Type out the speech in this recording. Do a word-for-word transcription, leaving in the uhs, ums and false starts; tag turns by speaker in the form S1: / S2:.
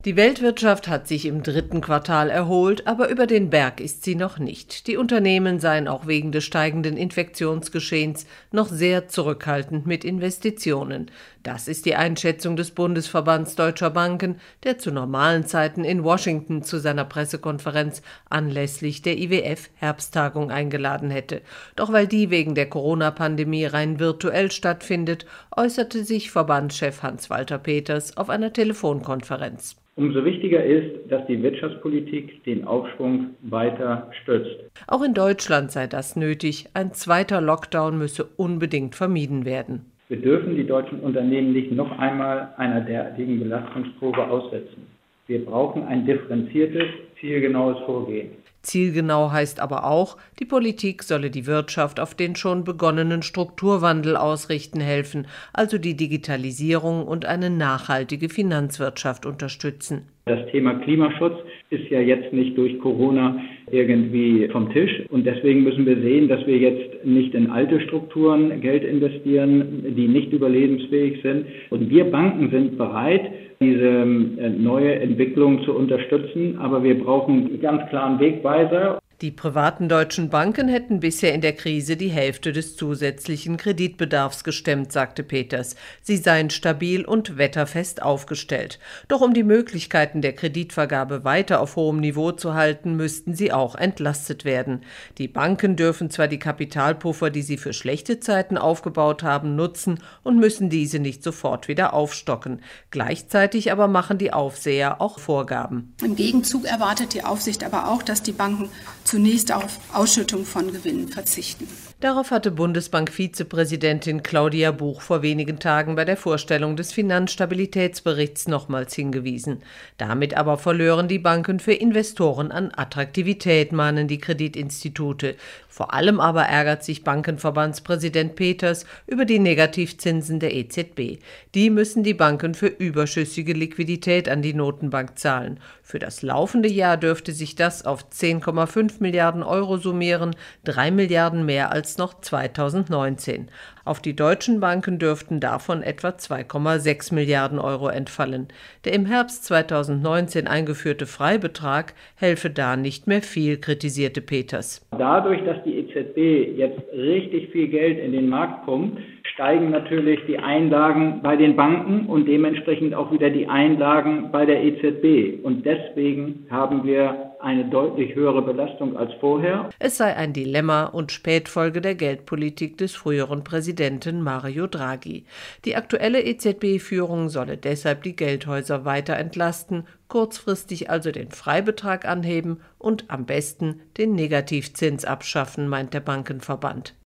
S1: Die Weltwirtschaft hat sich im dritten Quartal erholt, aber über den Berg ist sie noch nicht. Die Unternehmen seien auch wegen des steigenden Infektionsgeschehens noch sehr zurückhaltend mit Investitionen. Das ist die Einschätzung des Bundesverbands Deutscher Banken, der zu normalen Zeiten in Washington zu seiner Pressekonferenz anlässlich der I W F-Herbsttagung eingeladen hätte. Doch weil die wegen der Corona-Pandemie rein virtuell stattfindet, äußerte sich Verbandschef Hans-Walter Peters auf einer Telefonkonferenz.
S2: Umso wichtiger ist, dass die Wirtschaftspolitik den Aufschwung weiter stützt.
S1: Auch in Deutschland sei das nötig. Ein zweiter Lockdown müsse unbedingt vermieden werden.
S2: Wir dürfen die deutschen Unternehmen nicht noch einmal einer derartigen Belastungsprobe aussetzen. Wir brauchen ein differenziertes, zielgenaues Vorgehen.
S1: Zielgenau heißt aber auch, die Politik solle die Wirtschaft auf den schon begonnenen Strukturwandel ausrichten helfen, also die Digitalisierung und eine nachhaltige Finanzwirtschaft unterstützen.
S2: Das Thema Klimaschutz ist ja jetzt nicht durch Corona irgendwie vom Tisch. Und deswegen müssen wir sehen, dass wir jetzt nicht in alte Strukturen Geld investieren, die nicht überlebensfähig sind. Und wir Banken sind bereit, diese neue Entwicklung zu unterstützen. Aber wir brauchen einen ganz klaren Wegweiser.
S1: Die privaten deutschen Banken hätten bisher in der Krise die Hälfte des zusätzlichen Kreditbedarfs gestemmt, sagte Peters. Sie seien stabil und wetterfest aufgestellt. Doch um die Möglichkeiten der Kreditvergabe weiter auf hohem Niveau zu halten, müssten sie auch entlastet werden. Die Banken dürfen zwar die Kapitalpuffer, die sie für schlechte Zeiten aufgebaut haben, nutzen und müssen diese nicht sofort wieder aufstocken. Gleichzeitig aber machen die Aufseher auch Vorgaben.
S3: Im Gegenzug erwartet die Aufsicht aber auch, dass die Banken zunächst auf Ausschüttung von Gewinnen verzichten.
S1: Darauf hatte Bundesbank-Vizepräsidentin Claudia Buch vor wenigen Tagen bei der Vorstellung des Finanzstabilitätsberichts nochmals hingewiesen. Damit aber verlören die Banken für Investoren an Attraktivität, mahnen die Kreditinstitute. Vor allem aber ärgert sich Bankenverbandspräsident Peters über die Negativzinsen der E Z B. Die müssen die Banken für überschüssige Liquidität an die Notenbank zahlen. Für das laufende Jahr dürfte sich das auf zehn Komma fünf Milliarden Euro summieren, drei Milliarden mehr als noch zweitausendneunzehn. Auf die deutschen Banken dürften davon etwa zwei Komma sechs Milliarden Euro entfallen. Der im Herbst zweitausendneunzehn eingeführte Freibetrag helfe da nicht mehr viel, kritisierte Peters.
S2: Dadurch, dass die E Z B jetzt richtig viel Geld in den Markt pumpt, steigen natürlich die Einlagen bei den Banken und dementsprechend auch wieder die Einlagen bei der E Z B. Und deswegen haben wir eine deutlich höhere Belastung als vorher.
S1: Es sei ein Dilemma und Spätfolge der Geldpolitik des früheren Präsidenten Mario Draghi. Die aktuelle E Z B-Führung solle deshalb die Geldhäuser weiter entlasten, kurzfristig also den Freibetrag anheben und am besten den Negativzins abschaffen, meint der Bankenverband.